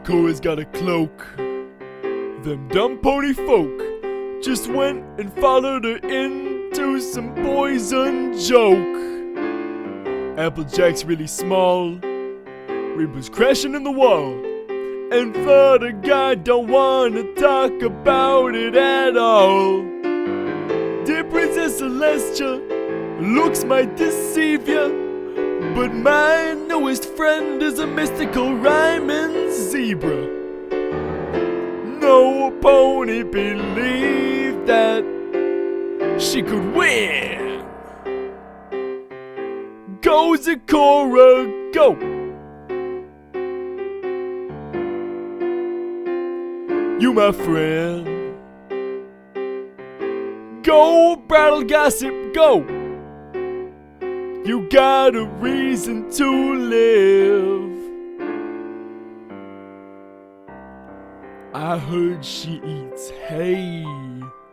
Cora's got a cloak. Them dumb pony folk just went and followed her into some poison joke. Applejack's really small. Rainbow's crashing in the wall. And Father God don't wanna talk about it at all. Dear Princess Celestia, looks might deceive ya, but my newest friend is a mystical rhyming zebra. No pony believed that she could win. Go Zecora, go! You my friend. Go Brattle Gossip, go! You got a reason to live. I heard she eats hay.